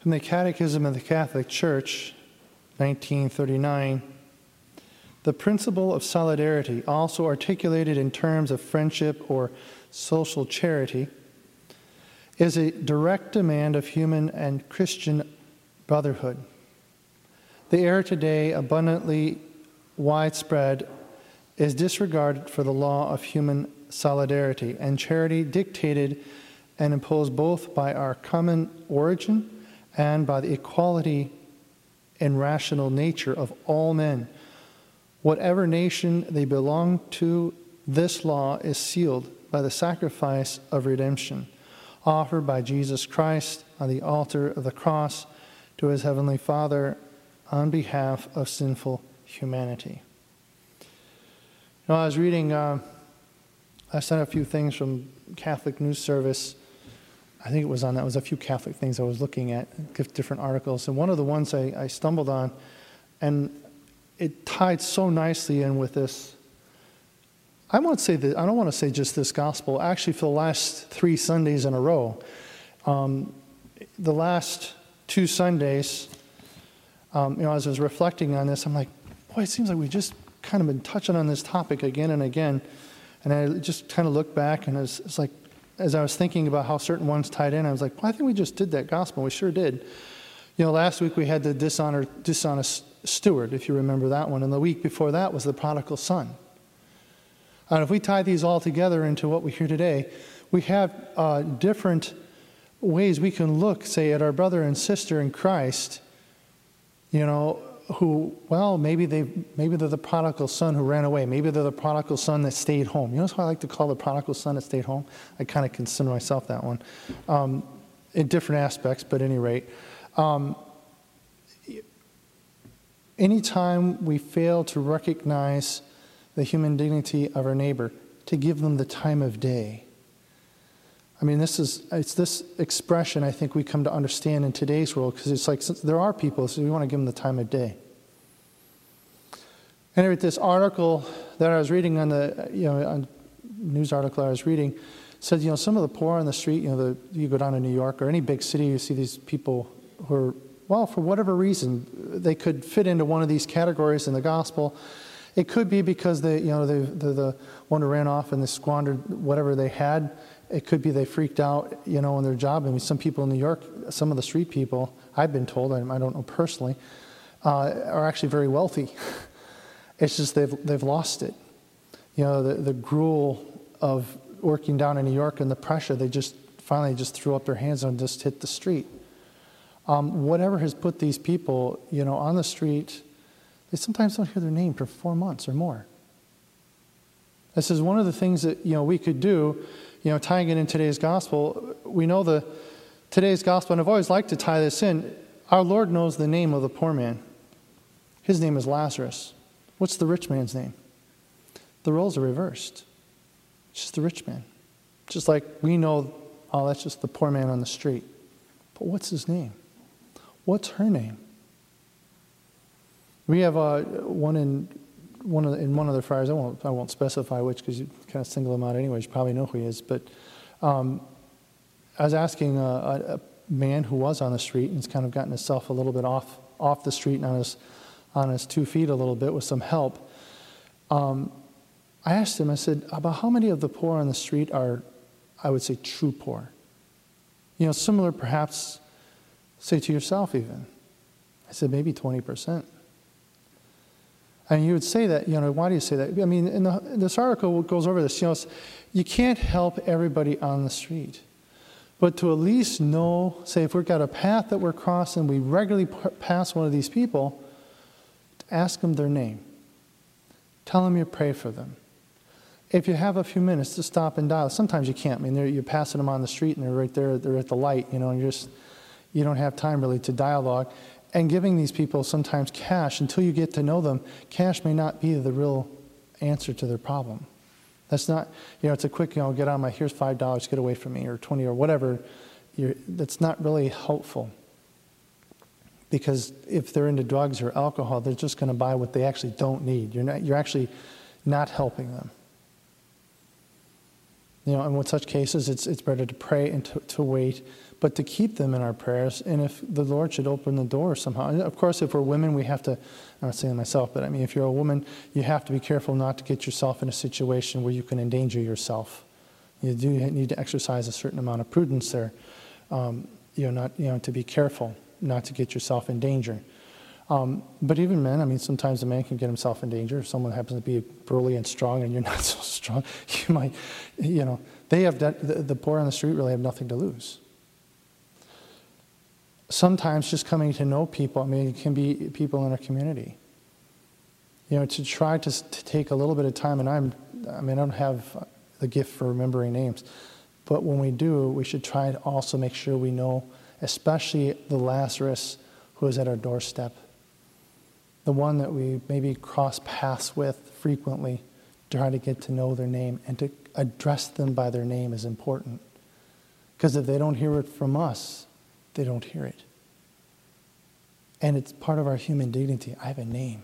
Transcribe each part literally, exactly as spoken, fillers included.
From the Catechism of the Catholic Church, nineteen thirty-nine, the principle of solidarity, also articulated in terms of friendship or social charity, is a direct demand of human and Christian brotherhood. The error today, abundantly widespread, is disregarded for the law of human solidarity and charity dictated and imposed both by our common origin and by the equality and rational nature of all men. Whatever nation they belong to, this law is sealed by the sacrifice of redemption offered by Jesus Christ on the altar of the cross to his heavenly Father on behalf of sinful humanity. You know, I was reading, uh, I sent a few things from Catholic News Service. I think it was on that. It was a few Catholic things I was looking at, different articles. And one of the ones I, I stumbled on, and it tied so nicely in with this. I won't say that, I don't want to say just this gospel. Actually, for the last three Sundays in a row, um, the last two Sundays, um, you know, as I was reflecting on this, I'm like, boy, it seems like we've just kind of been touching on this topic again and again. And I just kind of looked back, and it's, it's like, as I was thinking about how certain ones tied in, I was like, well, I think we just did that gospel. We sure did. You know, last week we had the dishonor, dishonest steward, if you remember that one. And the week before that was the prodigal son. And if we tie these all together into what we hear today, we have uh, different ways we can look, say, at our brother and sister in Christ, you know, who, well, maybe they maybe they're the prodigal son who ran away. Maybe they're the prodigal son that stayed home. You know what I like to call the prodigal son that stayed home? I kind of consider myself that one, um, in different aspects, but at any rate. Um, anytime we fail to recognize the human dignity of our neighbor, to give them the time of day. I mean, this is, it's this expression I think we come to understand in today's world, because it's like, since there are people, so we want to give them the time of day. Anyway, this article that I was reading on the, you know, on news article I was reading, said, you know, some of the poor on the street, you know, the, you go down to New York or any big city, you see these people who are, well, for whatever reason, they could fit into one of these categories in the gospel. It could be because they, you know, they, the, the one who ran off and they squandered whatever they had. It could be they freaked out, you know, on their job. I mean, some people in New York, some of the street people, I've been told, I don't know personally, uh, are actually very wealthy. It's just they've they've lost it. You know, the, the gruel of working down in New York and the pressure, they just finally just threw up their hands and just hit the street. Um, whatever has put these people, you know, on the street, they sometimes don't hear their name for four months or more. This is one of the things that, you know, we could do, you know, tying it in today's gospel. We know the today's gospel, and I've always liked to tie this in. Our Lord knows the name of the poor man. His name is Lazarus. What's the rich man's name? The roles are reversed. It's just the rich man. Just like we know, oh, that's just the poor man on the street. But what's his name? What's her name? We have uh, one in one of the, in one of the friars. I won't I won't specify which, because you kind of single him out anyways. You probably know who he is. But um, I was asking a, a, a man who was on the street and has kind of gotten himself a little bit off off the street and on his on his two feet a little bit with some help. Um, I asked him. I said, about how many of the poor on the street are, I would say, true poor? You know, similar perhaps, say to yourself even. I said maybe twenty percent. And you would say that, you know, why do you say that? I mean, in, the, in this article goes over this. You know, you can't help everybody on the street. But to at least know, say, if we've got a path that we're crossing, we regularly pass one of these people, ask them their name. Tell them you pray for them. If you have a few minutes to stop and dial, sometimes you can't. I mean, you're passing them on the street and they're right there, they're at the light, you know, and you're just, you don't have time really to dialogue. And giving these people sometimes cash, until you get to know them, cash may not be the real answer to their problem. That's not, you know, it's a quick, you know, get on my, here's five dollars, get away from me, or twenty or whatever. You're, that's not really helpful. Because if they're into drugs or alcohol, they're just going to buy what they actually don't need. You're not, you're actually not helping them. You know, and with such cases, it's it's better to pray and to, to wait, but to keep them in our prayers. And if the Lord should open the door somehow, and of course, if we're women, we have to, I'm not saying myself, but I mean, if you're a woman, you have to be careful not to get yourself in a situation where you can endanger yourself. You do need to exercise a certain amount of prudence there, um, you know, not, you know, to be careful not to get yourself in danger. Um, but even men, I mean, sometimes a man can get himself in danger. If someone happens to be burly and strong and you're not so strong, you might, you know, they have, the, the poor on the street really have nothing to lose. Sometimes just coming to know people, I mean, it can be people in our community. You know, to try to, to take a little bit of time, and I'm, I mean, I don't have the gift for remembering names, but when we do, we should try to also make sure we know, especially the Lazarus who is at our doorstep. The one that we maybe cross paths with frequently, try to get to know their name, and to address them by their name is important. Because if they don't hear it from us, they don't hear it. And it's part of our human dignity. I have a name.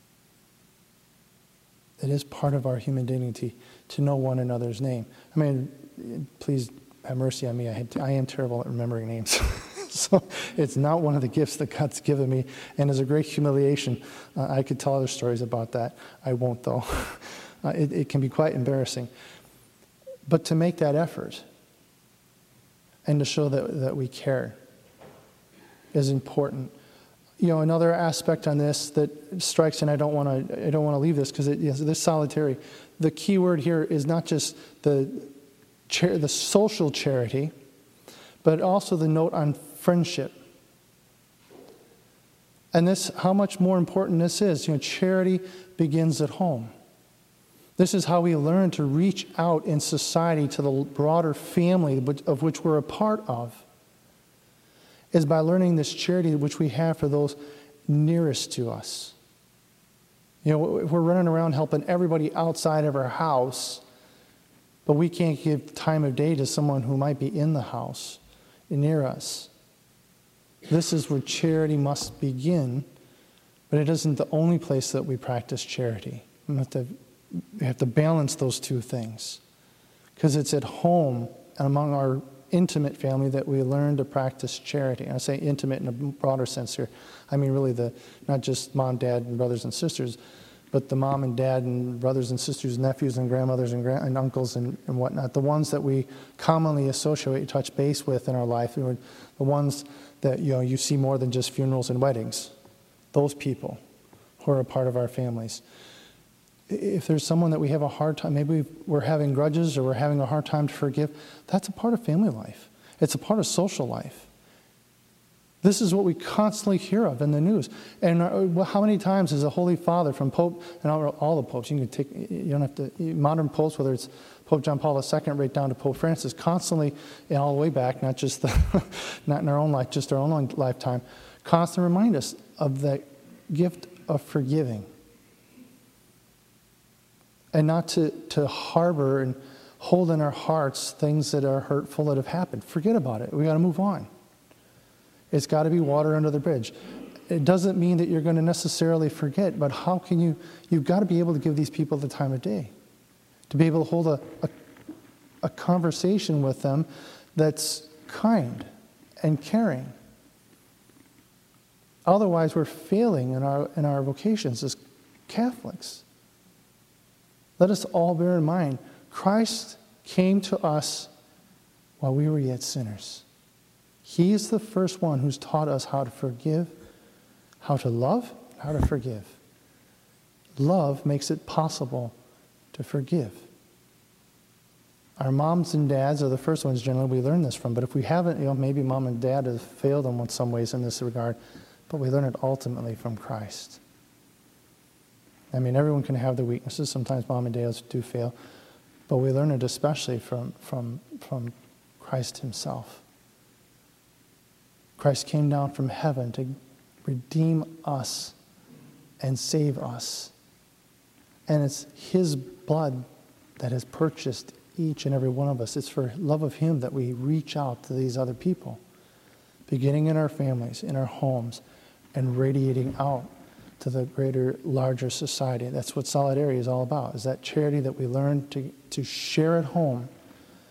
It is part of our human dignity to know one another's name. I mean, please have mercy on me. I, had, I am terrible at remembering names. So it's not one of the gifts that God's given me, and is a great humiliation. Uh, I could tell other stories about that. I won't, though. Uh, it, it can be quite embarrassing. But to make that effort and to show that, that we care is important. You know, another aspect on this that strikes, and I don't want to I don't want to leave this because it is this solitary. The key word here is not just the char- the social charity, but also the note on friendship. And this, how much more important this is. You know, charity begins at home. This is how we learn to reach out in society to the broader family of which we're a part of, is by learning this charity which we have for those nearest to us. You know, if we're running around helping everybody outside of our house, but we can't give time of day to someone who might be in the house, near us. This is where charity must begin, but it isn't the only place that we practice charity. We have to, we have to balance those two things, because it's at home and among our intimate family that we learn to practice charity. And I say intimate in a broader sense here. I mean really the not just mom, dad, and brothers and sisters, but the mom and dad and brothers and sisters, nephews and grandmothers and, grand- and uncles and, and whatnot, the ones that we commonly associate, touch base with in our life, the ones that you know you see more than just funerals and weddings. Those people who are a part of our families. If there's someone that we have a hard time, maybe we're having grudges or we're having a hard time to forgive, that's a part of family life. It's a part of social life. This is what we constantly hear of in the news. And how many times is the Holy Father from Pope, and all the popes, you can take, you don't have to, modern popes, whether it's Pope John Paul the Second right down to Pope Francis, constantly, and all the way back, not just the, not in our own life, just our own lifetime, constantly remind us of the gift of forgiving. And not to, to harbor and hold in our hearts things that are hurtful that have happened. Forget about it. We got to move on. It's got to be water under the bridge. It doesn't mean that you're going to necessarily forget, but how can you, you've got to be able to give these people the time of day. To be able to hold a, a, a conversation with them that's kind and caring. Otherwise, we're failing in our, in our vocations as Catholics. Let us all bear in mind, Christ came to us while we were yet sinners. He is the first one who's taught us how to forgive, how to love, how to forgive. Love makes it possible to forgive. Our moms and dads are the first ones generally we learn this from, but if we haven't, you know, maybe mom and dad have failed them in some ways in this regard, but we learn it ultimately from Christ. I mean, everyone can have their weaknesses. Sometimes mom and dad do fail, but we learn it especially from, from, from Christ himself. Christ came down from heaven to redeem us and save us. And it's his blood that has purchased each and every one of us. It's for love of him that we reach out to these other people, beginning in our families, in our homes, and radiating out to the greater, larger society. That's what solidarity is all about, is that charity that we learn to, to share at home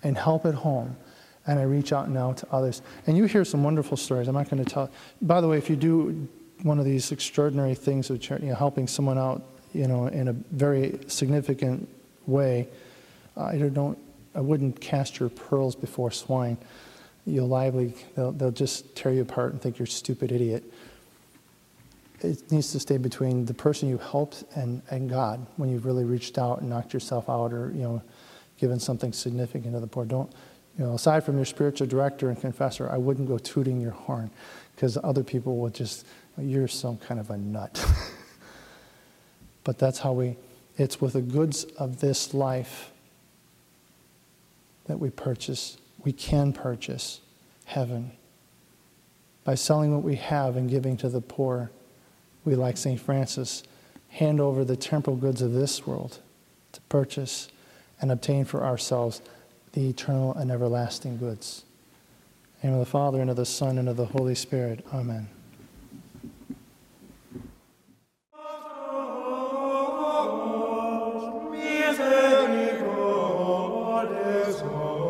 and help at home. And I reach out now to others. And you hear some wonderful stories. I'm not going to tell. By the way, if you do one of these extraordinary things of charity, you know, helping someone out, you know, in a very significant way, I don't. I wouldn't cast your pearls before swine. You'll lively. They'll, they'll just tear you apart and think you're a stupid idiot. It needs to stay between the person you helped and, and God when you've really reached out and knocked yourself out, or you know, given something significant to the poor. Don't. You know, aside from your spiritual director and confessor, I wouldn't go tooting your horn, because other people will just, you're some kind of a nut. But that's how we, it's with the goods of this life that we purchase, we can purchase heaven. By selling what we have and giving to the poor, we, like Saint Francis, hand over the temporal goods of this world to purchase and obtain for ourselves the eternal and everlasting goods. In the name of the Father, and of the Son, and of the Holy Spirit. Amen. Misericordes